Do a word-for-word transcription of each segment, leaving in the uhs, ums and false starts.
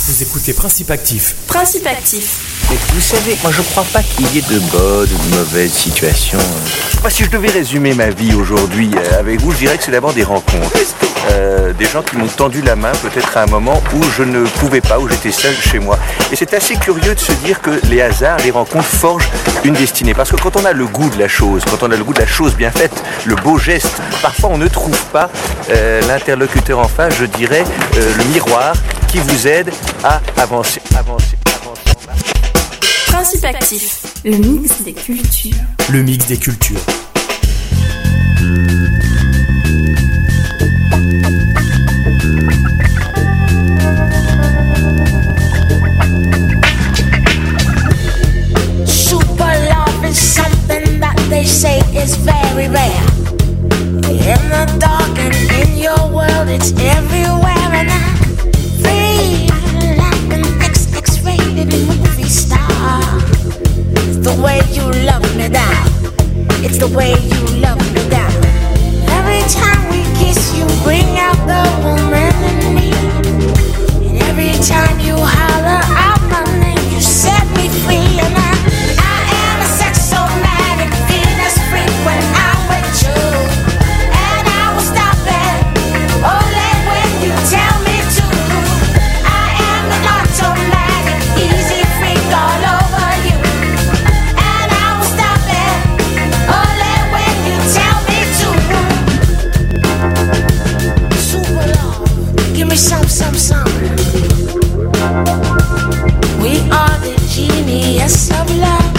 Vous écoutez Principe Actif. Principe Actif. Mais vous savez, moi je crois pas qu'il y ait de bonnes ou de mauvaises situations. Moi, si je devais résumer ma vie aujourd'hui euh, avec vous, je dirais que c'est d'abord des rencontres. Euh, des gens qui m'ont tendu la main peut-être à un moment où je ne pouvais pas, où j'étais seul chez moi. Et c'est assez curieux de se dire que les hasards, les rencontres forgent une destinée. Parce que quand on a le goût de la chose, quand on a le goût de la chose bien faite, le beau geste, parfois on ne trouve pas euh, l'interlocuteur en face, je dirais, euh, le miroir qui vous aide à avancer, avancer, avancer. Principe Actif, le mix des cultures. Le mix des cultures. They say it's very rare. In the dark and in your world, it's everywhere. And I feel like an X X-rated movie star. It's the way you love me down. It's the way you love me down. Every time we kiss, you bring out the woman in me. And every time you holler out my name, you set me free. And I, I am a sexomatic Venus freak when I'm with you. And I will stop it only when you tell me to. I am an automatic easy freak all over you. And I will stop it only when you tell me to. Super love, give me some, some, some. We are the genius of love.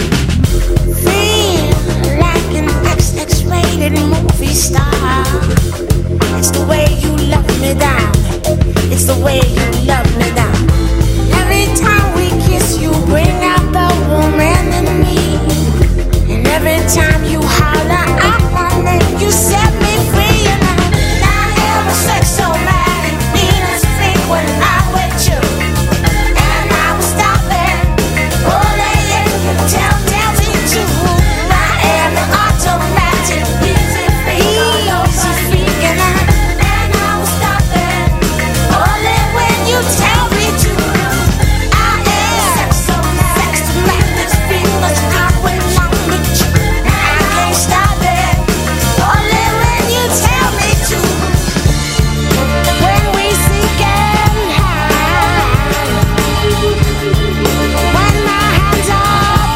Feel like an X X-rated movie star. It's the way you love me down. It's the way you love me down. Every time we kiss, you bring out the woman in me. And every time you holler out my name, you set me free. And I, I am a sexomatic Venus freak when I'm with you. And I will stop it only if you tell, tell me to. I am an automatic easy freak, easy freak, and I, and I will stop it only when you tell me to. I am sexomatic Venus freak when I'm with you. I can't stop it only when you tell me to. When we sink and high, when my hands are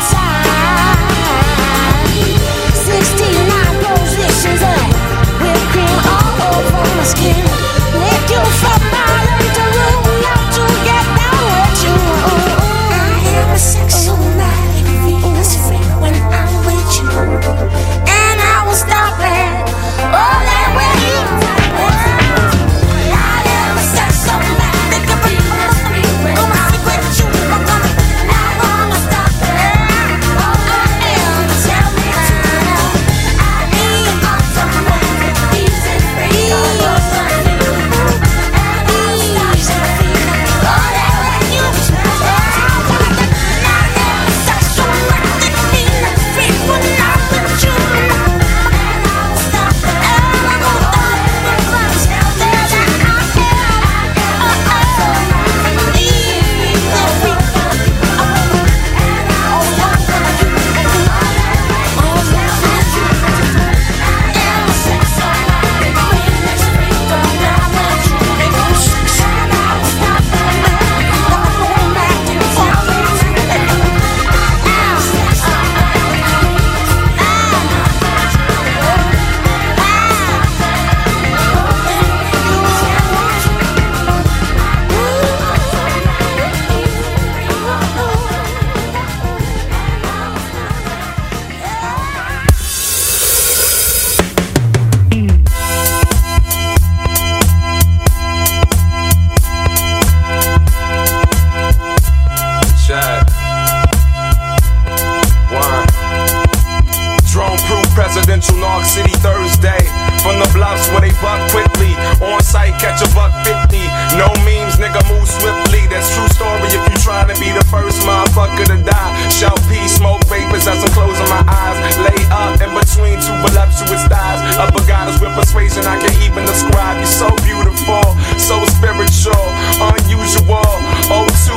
tied, sixty-nine positions of whipped cream all over my skin. Lift you from my little room, love to get down with you. I am a sexomatic Venus freak when I'm with you. And I will stop it only when you tell me. I am a sexomatic Venus freak when I'm with you. And I wanna stop it. I am, tell me to. I am automatic, easy free. And I will stop it only when you tell me. I am a sexomatic Venus freak when I'm with you. And I will stop it. And I will stop it when you tell me that I am automatic, easy free. Check. One. Drone-proof presidential North City Thursday. From the bluffs where they buck quickly. On site, catch a buck fifty. No memes, nigga, move swiftly. That's true story if you try to be the first motherfucker to die. Shout peace, smoke vapors as I'm closing my eyes. Lay up in between two voluptuous thighs. Upper goddess with persuasion I can even describe. You're so beautiful, so spiritual, unusual. Oh, two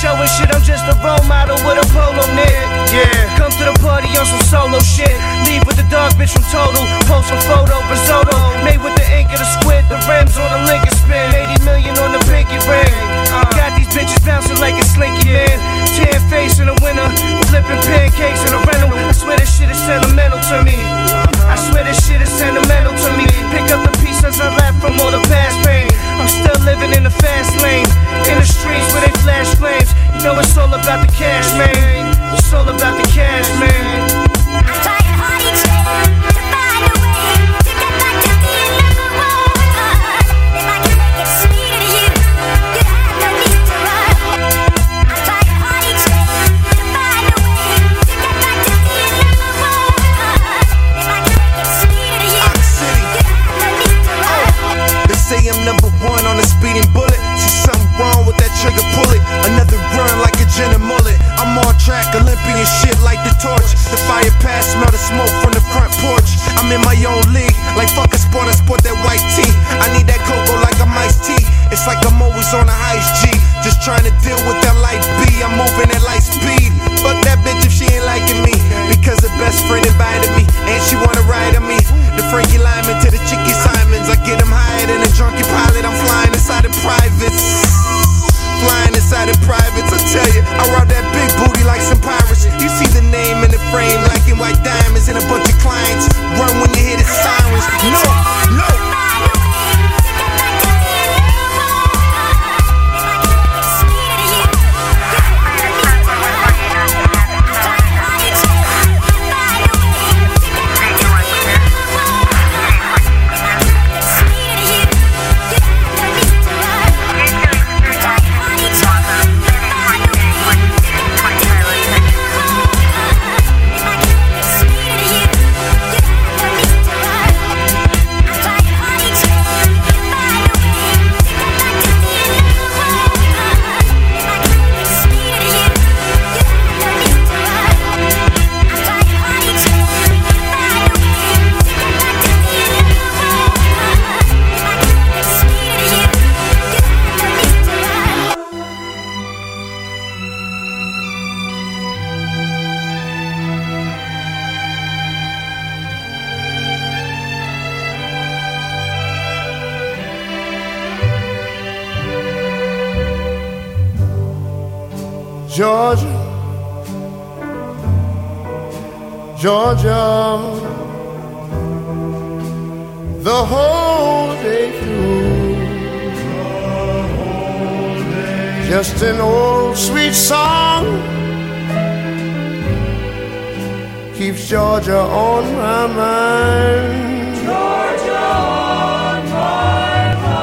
showing shit, I'm just a role model with a polo knit. Yeah, come to the party on some solo shit. Leave with the dog bitch from Total. Post a photo, risotto. Made with the ink of the squid. The rims on the Lincoln spin. eighty million on the pinky ring. Got these bitches bouncing like a slinky man. Tan face in the winter. Flipping pancakes in a rental. I swear this shit is sentimental to me. I swear this shit is sentimental to me. Pick up the pieces I left from all the past pain. I'm still living in the fast lane. In the streets where they flash flames. You know it's all about the cash, man. It's all about the cash, man. I'm trying hard each day to find a way to get back to being number one. If I can make it sweeter to you, you have no need to run. I'm trying hard each day to find a way to get back to being number one. If I can make it sweeter to you, you have no need to run. They say I'm number one on a speeding bullet. See something wrong with that trigger, pull it. Another run like a gin and mullet. I'm on track, Olympian shit like the torch. The fire pass, smell the smoke from the front porch. I'm in my own league, like fuck a sport, I sport that white tee. I need that cocoa like I'm iced tea. It's like I'm always on a heist G. Just trying to deal with that life B. I'm moving at light speed. Fuck that bitch if she ain't liking me. Because her best friend invited me, and she wanna ride on me. The Frankie Lyman to the Chicky Simons. I get them higher than a drunken pilot. I'm flying inside of privates. Flying inside of privates, I tell you, I rob that big booty like some pirates. You see the name in the frame, like in white diamonds, and a bunch of clients. Run when you hear the sirens. No, no. Georgia, Georgia, the whole day through, just an old sweet song keeps Georgia on my mind. Georgia on my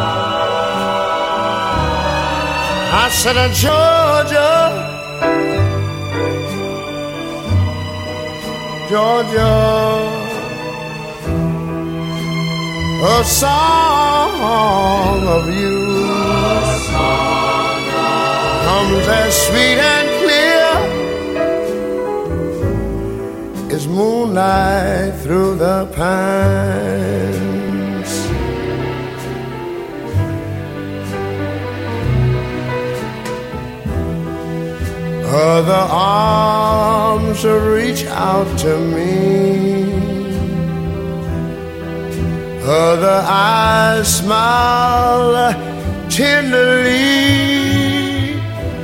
mind. I said, uh, Georgia, Georgia, a song of you, a song of comes as sweet and clear as moonlight through the pines. Other arms reach out to me, other eyes smile tenderly.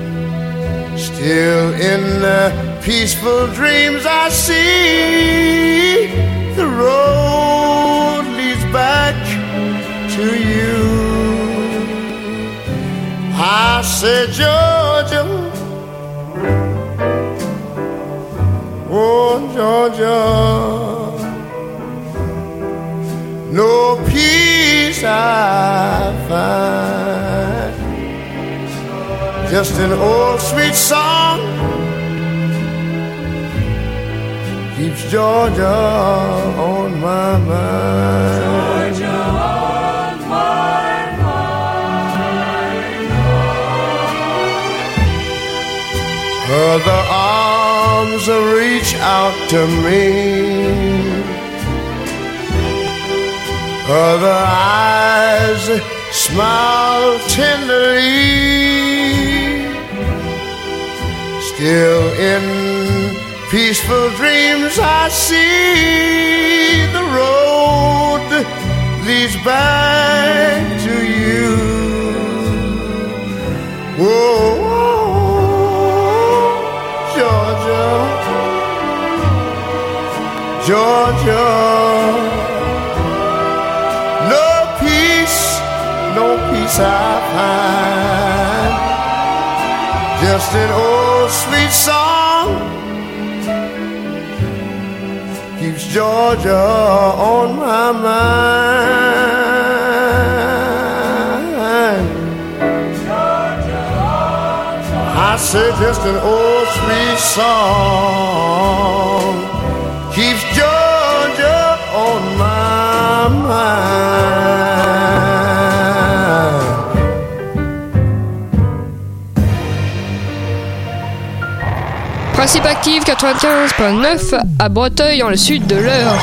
Still in the peaceful dreams I see, the road leads back to you. I said, Georgia, oh, Georgia, no peace I find, just an old sweet song keeps Georgia on my mind. Georgia on my mind. Other arms reach out to me, other eyes smile tenderly. Still in peaceful dreams I see the road leads back to you. Whoa, whoa, Georgia, Georgia. No peace, no peace I find. Just an old sweet song keeps Georgia on my mind. Georgia, I say just an old sweet song keeps Georgia on my mind. Principe Active quatre-vingt-quinze virgule neuf à Breteuil, dans le sud de l'Eure.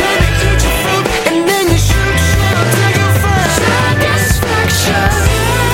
Satisfaction.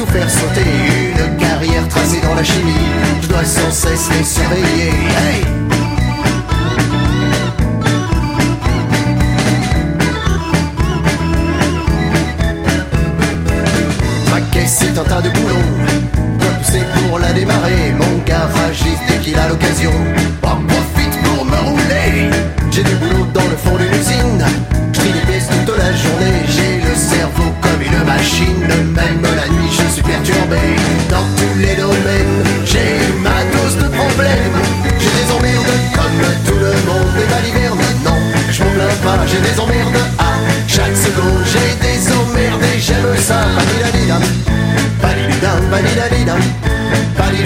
tout faire sauter. Une carrière tracée dans la chimie, je dois sans cesse les surveiller. Hey! Ma caisse est un tas de boulons, dois pousser pour la démarrer. Mon garagiste, dès qu'il a l'occasion,